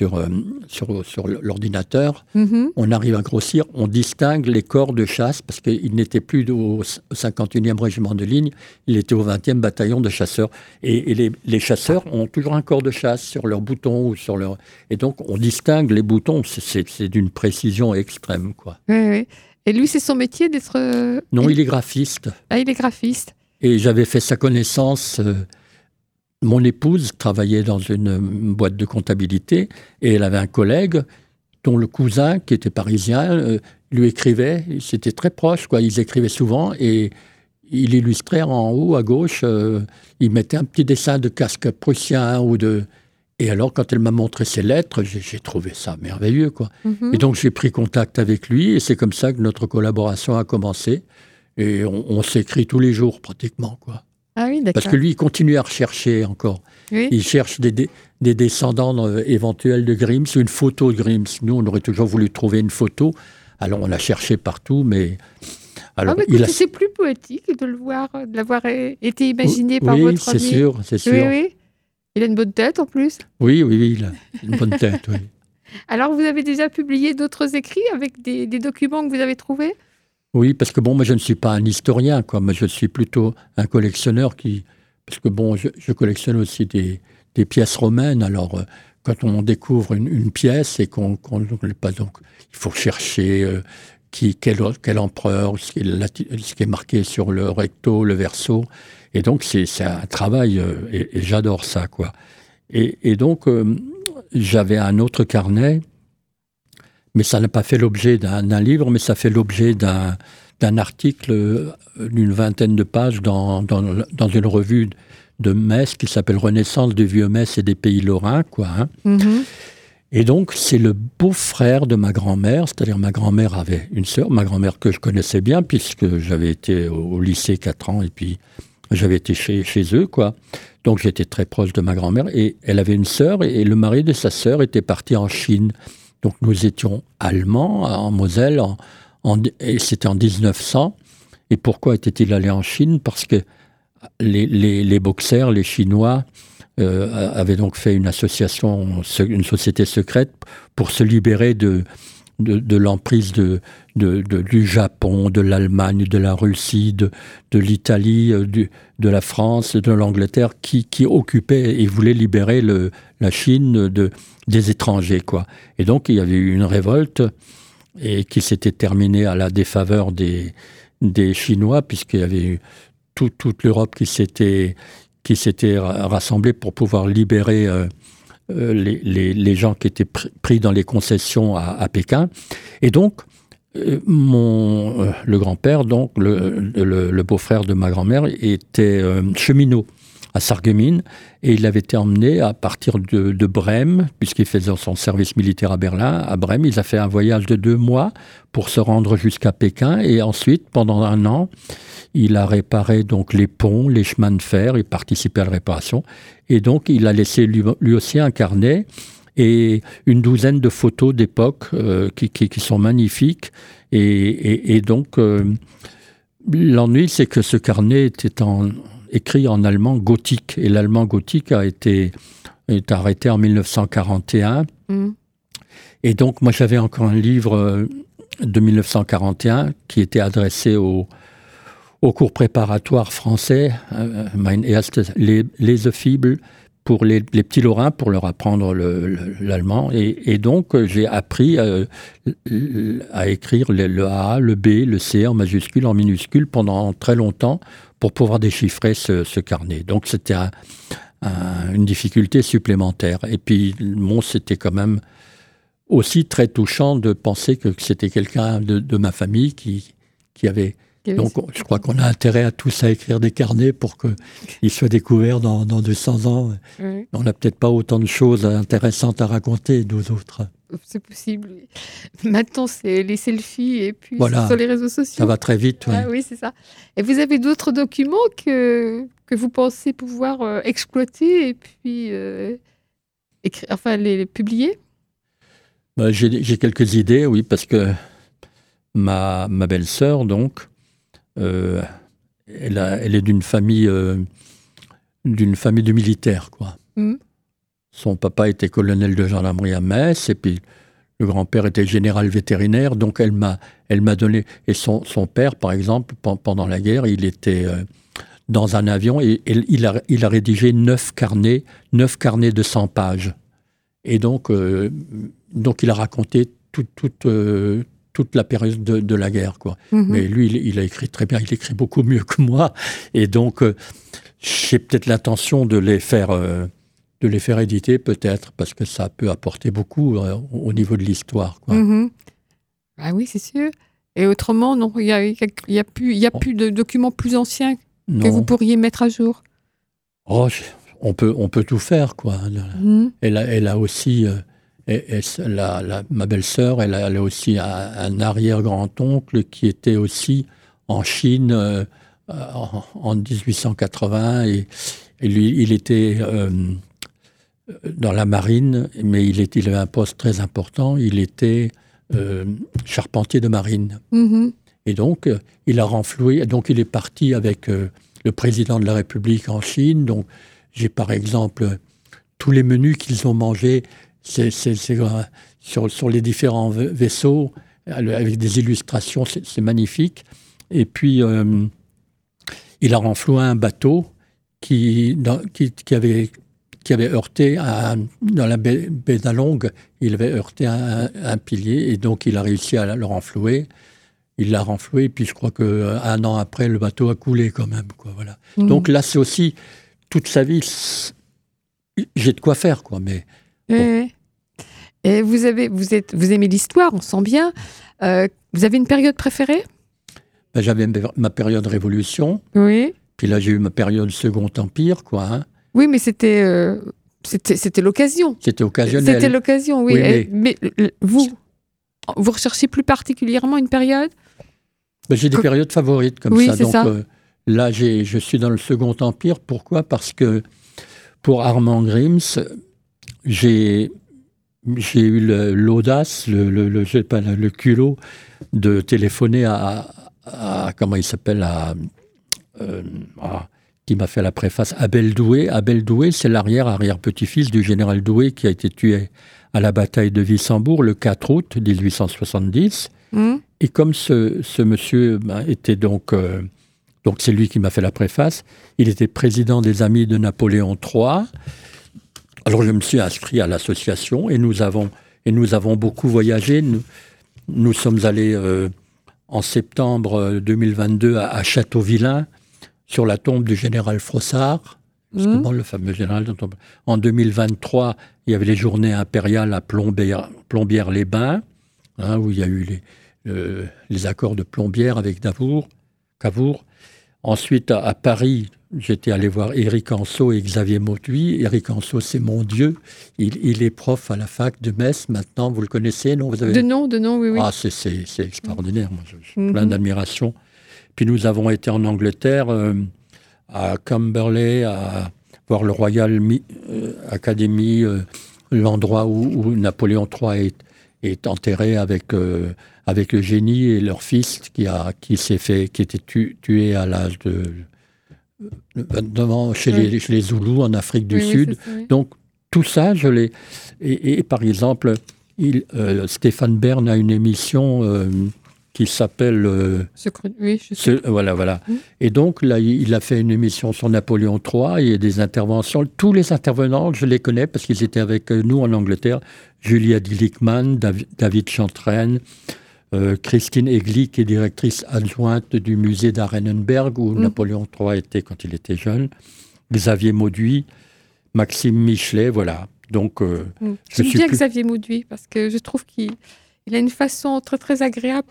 l'ordinateur, on arrive à grossir, on distingue les corps de chasse, parce qu'il n'était plus au 51e régiment de ligne, il était au 20e bataillon de chasseurs. Et les chasseurs ont toujours un corps de chasse sur leur bouton ou sur leur... Et donc, on distingue les boutons, c'est d'une précision extrême, quoi. Oui. Et lui, c'est son métier d'être... Non, il est graphiste. Ah, il est graphiste. Et j'avais fait sa connaissance... Mon épouse travaillait dans une boîte de comptabilité et elle avait un collègue dont le cousin, qui était parisien, lui écrivait. C'était très proche, quoi. Ils écrivaient souvent et il illustrait en haut à gauche. Il mettait un petit dessin de casque prussien ou de... Et alors, quand elle m'a montré ses lettres, j'ai trouvé ça merveilleux, quoi. Et donc, j'ai pris contact avec lui et c'est comme ça que notre collaboration a commencé. Et on s'écrit tous les jours, pratiquement, quoi. Ah oui, d'accord. Parce que lui, il continue à rechercher encore. Oui. Il cherche des descendants éventuels de Grimm, une photo de Grimm. Nous, on aurait toujours voulu trouver une photo. Alors, on l'a cherché partout, mais... Alors, c'est plus poétique de le voir, de l'avoir été imaginé par votre ami. Oui, c'est sûr. Oui. Il a une bonne tête, en plus. Oui, il a une bonne tête, oui. Alors, vous avez déjà publié d'autres écrits avec des documents que vous avez trouvés ? Oui, parce que moi, je ne suis pas un historien, quoi. Moi, je suis plutôt un collectionneur parce que je collectionne aussi des pièces romaines. Alors, quand on découvre une pièce et qu'on ne l'ait pas, donc, il faut chercher quel empereur, ce qui est marqué sur le recto, le verso. Et donc, c'est un travail, et j'adore ça, quoi. Et donc, j'avais un autre carnet. Mais ça n'a pas fait l'objet d'un livre, mais ça fait l'objet d'un article d'une vingtaine de pages dans une revue de Metz qui s'appelle Renaissance du vieux Metz et des pays lorrains, quoi. Et donc, c'est le beau-frère de ma grand-mère, c'est-à-dire ma grand-mère avait une sœur, ma grand-mère que je connaissais bien, puisque j'avais été au lycée 4 ans, et puis j'avais été chez eux, quoi. Donc, j'étais très proche de ma grand-mère, et elle avait une sœur, et le mari de sa sœur était parti en Chine. Donc, nous étions allemands en Moselle, et c'était en 1900. Et pourquoi était-il allé en Chine ? Parce que les boxers, les Chinois, avaient donc fait une association, une société secrète pour se libérer de l'emprise du Japon, de l'Allemagne, de la Russie, de l'Italie, de la France, de l'Angleterre, qui occupaient et voulaient libérer la Chine des étrangers, quoi. Et donc, il y avait eu une révolte et qui s'était terminée à la défaveur des Chinois, puisqu'il y avait eu toute l'Europe qui s'était rassemblée pour pouvoir libérer les gens qui étaient pris dans les concessions à Pékin. Et donc, le grand-père, donc le beau-frère de ma grand-mère, était cheminot à Sarreguemines, et il avait été emmené à partir de Brême, puisqu'il faisait son service militaire à Berlin. À Brême, il a fait un voyage de 2 mois pour se rendre jusqu'à Pékin, et ensuite, pendant 1 an, il a réparé donc les ponts, les chemins de fer, il participait à la réparation, et donc il a laissé lui aussi un carnet et une douzaine de photos d'époque qui sont magnifiques, et donc l'ennui, c'est que ce carnet était écrit en allemand gothique, et l'allemand gothique est arrêté en 1941. Et donc, moi, j'avais encore un livre de 1941 qui était adressé au cours préparatoire français, Mein erstes Lesefibel, pour les petits Lorrains, pour leur apprendre l'allemand. Et donc, j'ai appris à écrire le A, le B, le C en majuscule, en minuscule, pendant très longtemps, pour pouvoir déchiffrer ce carnet. Donc, c'était une difficulté supplémentaire. Et puis, c'était quand même aussi très touchant de penser que c'était quelqu'un de ma famille qui avait... Donc, je crois qu'on a intérêt à tous à écrire des carnets pour qu'ils soient découverts dans 200 ans. Oui. On n'a peut-être pas autant de choses intéressantes à raconter, nous autres. C'est possible. Maintenant, c'est les selfies et puis sur les réseaux sociaux. Ça va très vite. Ouais. Ah, oui, c'est ça. Et vous avez d'autres documents que vous pensez pouvoir exploiter et puis les publier ? J'ai quelques idées, oui, parce que ma belle-sœur, donc, elle est d'une famille de militaires, quoi. Son papa était colonel de gendarmerie à Metz, et puis le grand-père était général vétérinaire, donc elle m'a donné... Et son père, par exemple, pendant la guerre, il était dans un avion, et il a rédigé 9 carnets de 100 pages. Et donc il a raconté toute la période de la guerre, quoi. Mais lui, il a écrit très bien, il écrit beaucoup mieux que moi, et donc j'ai peut-être l'intention de les faire éditer, peut-être, parce que ça peut apporter beaucoup au niveau de l'histoire, quoi. Ah oui, c'est sûr. Et autrement, non, il y a plus de documents plus anciens que vous pourriez mettre à jour. Oh, on peut tout faire, quoi. Elle a aussi, ma belle-sœur, elle a aussi un arrière-grand-oncle qui était aussi en Chine en 1880, et lui, il était dans la marine, mais il avait un poste très important. Il était charpentier de marine. Et donc, il a renfloué. Donc, il est parti avec le président de la République en Chine. Donc, j'ai par exemple tous les menus qu'ils ont mangés sur les différents vaisseaux, avec des illustrations. C'est magnifique. Et puis, il a renfloué un bateau qui avait heurté dans la baie d'Along, il avait heurté un pilier, et donc il a réussi à le renflouer. Il l'a renfloué, puis je crois qu'un an après, le bateau a coulé quand même, quoi, voilà. Donc là, c'est aussi, toute sa vie, j'ai de quoi faire, quoi, mais... Bon. Et vous aimez l'histoire, on sent bien. Vous avez une période préférée ? J'avais ma période Révolution. Oui. Puis là, j'ai eu ma période Second Empire, quoi, hein. Oui, mais c'était l'occasion. C'était occasionnel. C'était l'occasion, oui. Mais vous recherchez plus particulièrement une période ? J'ai des périodes favorites comme ça. Donc là, je suis dans le Second Empire. Pourquoi ? Parce que pour Armand Grims, j'ai eu l'audace, le culot de téléphoner à comment il s'appelle, qui m'a fait la préface, Abel Doué. Abel Doué, c'est l'arrière-petit-fils du général Doué qui a été tué à la bataille de Wissembourg le 4 août 1870. Et comme ce monsieur était donc c'est lui qui m'a fait la préface, il était président des Amis de Napoléon III. Alors je me suis inscrit à l'association, et nous avons beaucoup voyagé. Nous sommes allés en septembre 2022 à Châteauvillain, sur la tombe du général Frossard, justement le fameux général. En 2023, il y avait les journées impériales à Plombières-les-Bains, où il y a eu les accords de Plombières avec Cavour. Ensuite, à Paris, j'étais allé voir Éric Anceau et Xavier Mauduit. Éric Anceau, c'est mon Dieu. Il est prof à la fac de Metz maintenant. Vous le connaissez, non ? De nom, oui. Ah, c'est extraordinaire. Moi, j'ai plein d'admiration. Puis nous avons été en Angleterre, à Camberley, à voir le Royal Academy, l'endroit où Napoléon III est enterré avec Eugénie et leur fils qui était tué à l'âge de 29 ans chez les Zoulous en Afrique du Sud. Donc tout ça, je l'ai. Et par exemple, Stéphane Bern a une émission qui s'appelle... Voilà. Et donc, là, il a fait une émission sur Napoléon III. Il y a des interventions. Tous les intervenants, je les connais parce qu'ils étaient avec nous en Angleterre. Julia Dillickman, David Chantraine, Christine Egli, qui est directrice adjointe du musée d'Arenenberg, où Napoléon III était quand il était jeune. Xavier Mauduit, Maxime Michelet, voilà. Donc, j'aime bien Xavier Mauduit, parce que je trouve qu'il a une façon très, très agréable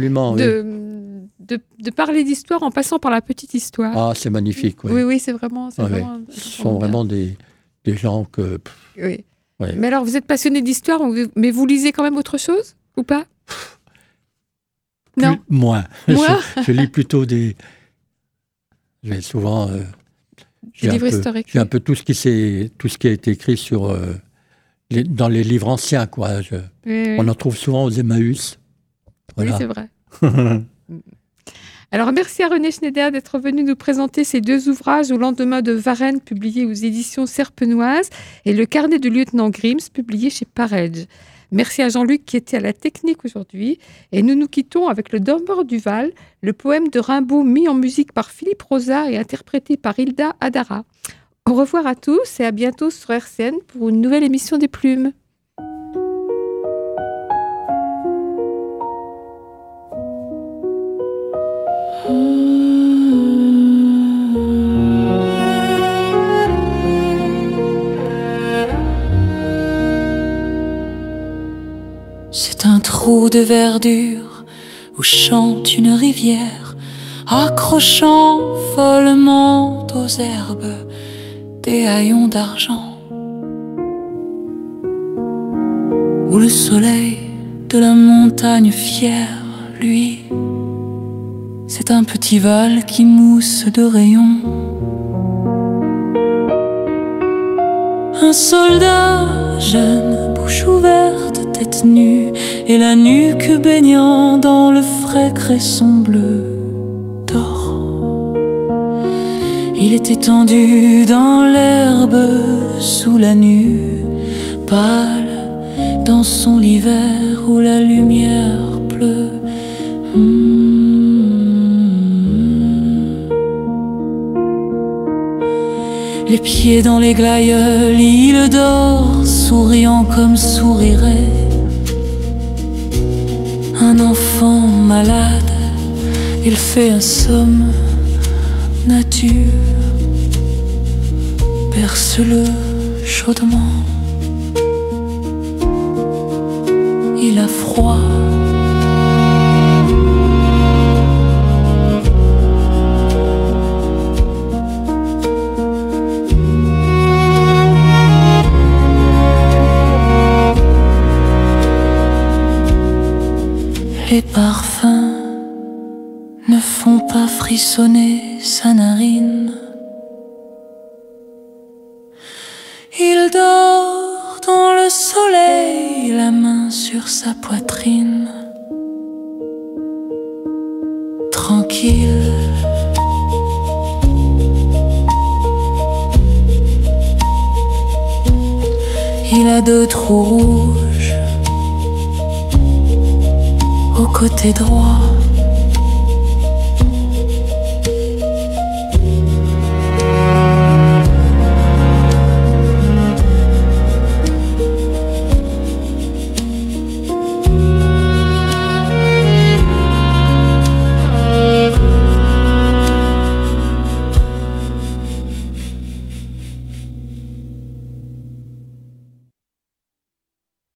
de parler d'histoire en passant par la petite histoire. Ah, c'est magnifique, oui. Oui, c'est vraiment... Ce sont vraiment des gens que... Oui. Ouais. Mais alors, vous êtes passionné d'histoire, mais vous lisez quand même autre chose, ou pas ? Non. Moins. Je lis plutôt des... J'ai souvent... des livres historiques. J'ai un peu tout ce qui a été écrit dans les livres anciens, quoi. On en trouve souvent aux Emmaüs. Voilà. Oui, c'est vrai. Alors merci à René Schneider d'être venu nous présenter ces deux ouvrages Au lendemain de Varennes, publiés aux éditions Serpenoise, et Le carnet du lieutenant Grims, publié chez Parege. Merci à Jean-Luc qui était à la technique aujourd'hui. Et nous nous quittons avec Le Dormeur du Val, le poème de Rimbaud mis en musique par Philippe Rosa et interprété par Hilda Adara. Au revoir à tous et à bientôt sur RCN pour une nouvelle émission des Plumes. C'est un trou de verdure où chante une rivière, accrochant follement aux herbes des haillons d'argent, où le soleil de la montagne fière, lui, c'est un petit val qui mousse de rayons. Un soldat jeune, bouche ouverte, tête nue, et la nuque baignant dans le frais cresson bleu d'or. Il est étendu dans l'herbe sous la nue, pâle dans son lit vert où la lumière pleut. Les pieds dans les glaïeuls, il dort, souriant comme sourirait un enfant malade. Il fait un somme, nature, berce-le chaudement. Il a froid. Les parfums ne font pas frissonner sa narine. Il dort dans le soleil, la main sur sa poitrine, tranquille. Il a deux trous rouges au côté droit.